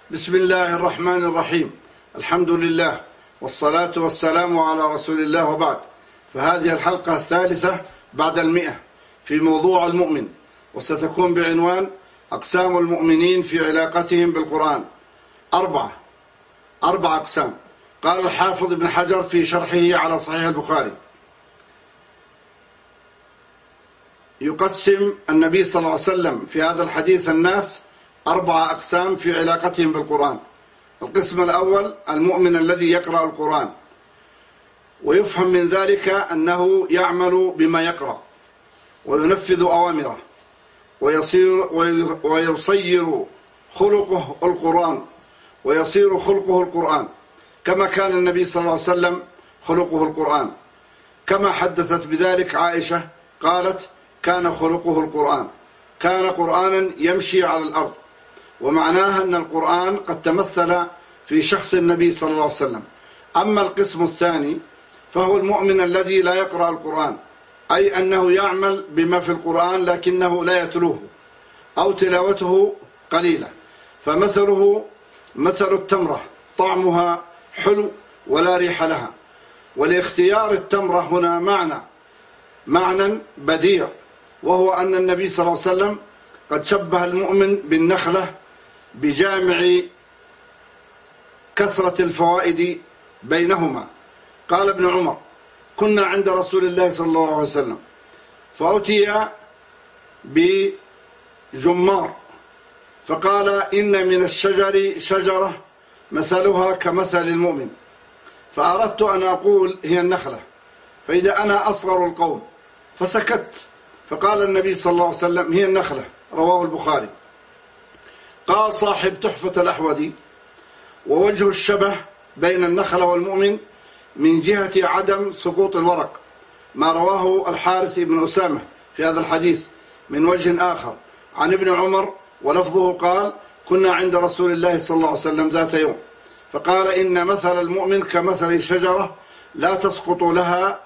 بسم الله الرحمن الرحيم. الحمد لله والصلاة والسلام على رسول الله، وبعد. فهذه الحلقة الثالثة بعد 100 في موضوع المؤمن، وستكون بعنوان أقسام المؤمنين في علاقتهم بالقرآن. أربع أقسام. قال الحافظ ابن حجر في شرحه على صحيح البخاري: يقسم النبي صلى الله عليه وسلم في هذا الحديث الناس 4 أقسام في علاقتهم بالقرآن. القسم الأول المؤمن الذي يقرأ القرآن، ويفهم من ذلك أنه يعمل بما يقرأ وينفذ أوامره، ويصير خلقه القرآن، ويصير خلقه القرآن كما كان النبي صلى الله عليه وسلم خلقه القرآن، كما حدثت بذلك عائشة قالت: كان خلقه القرآن، كان قرآنا يمشي على الأرض. ومعناها أن القرآن قد تمثل في شخص النبي صلى الله عليه وسلم. أما القسم الثاني فهو المؤمن الذي لا يقرأ القرآن، أي أنه يعمل بما في القرآن لكنه لا يتلوه أو تلاوته قليلة، فمثله مثل التمرة، طعمها حلو ولا ريح لها. ولاختيار التمرة هنا معنى بديع، وهو أن النبي صلى الله عليه وسلم قد شبه المؤمن بالنخلة بجامع كثرة الفوائد بينهما. قال ابن عمر: كنا عند رسول الله صلى الله عليه وسلم فأتي بجمار فقال: إن من الشجر شجرة مثلها كمثل المؤمن، فأردت أن أقول هي النخلة، فإذا أنا أصغر القوم، فسكت. فقال النبي صلى الله عليه وسلم: هي النخلة. رواه البخاري. قال صاحب تحفة الأحوذي: ووجه الشبه بين النخلة والمؤمن من جهة عدم سقوط الورق، ما رواه الحارث بن أسامة في هذا الحديث من وجه آخر عن ابن عمر، ولفظه قال: كنا عند رسول الله صلى الله عليه وسلم ذات يوم فقال: إن مثل المؤمن كمثل شجرة لا تسقط لها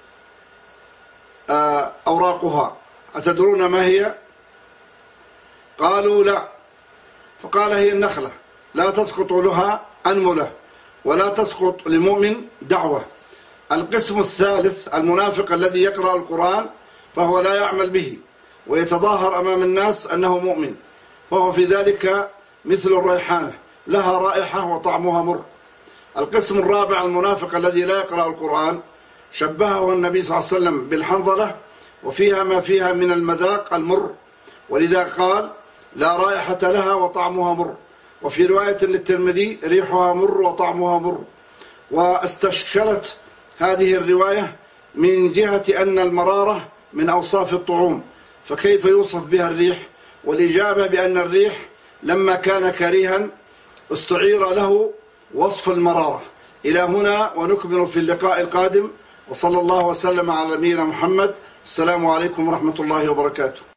أوراقها، أتدرون ما هي؟ قالوا: لا. فقال: هي النخلة، لا تسقط لها أنملة ولا تسقط لمؤمن دعوة. القسم الثالث المنافق الذي يقرأ القرآن فهو لا يعمل به، ويتظاهر أمام الناس أنه مؤمن، فهو في ذلك مثل الريحانة، لها رائحة وطعمها مر. القسم الرابع المنافق الذي لا يقرأ القرآن، شبهه النبي صلى الله عليه وسلم بالحنظلة، وفيها ما فيها من المذاق المر، ولذا قال: لا رائحة لها وطعمها مر. وفي رواية للترمذي: ريحها مر وطعمها مر. واستشكلت هذه الرواية من جهة أن المرارة من أوصاف الطعوم، فكيف يوصف بها الريح؟ والإجابة بأن الريح لما كان كريها استعير له وصف المرارة. إلى هنا، ونكمل في اللقاء القادم، وصلى الله وسلم على نبينا محمد. السلام عليكم ورحمة الله وبركاته.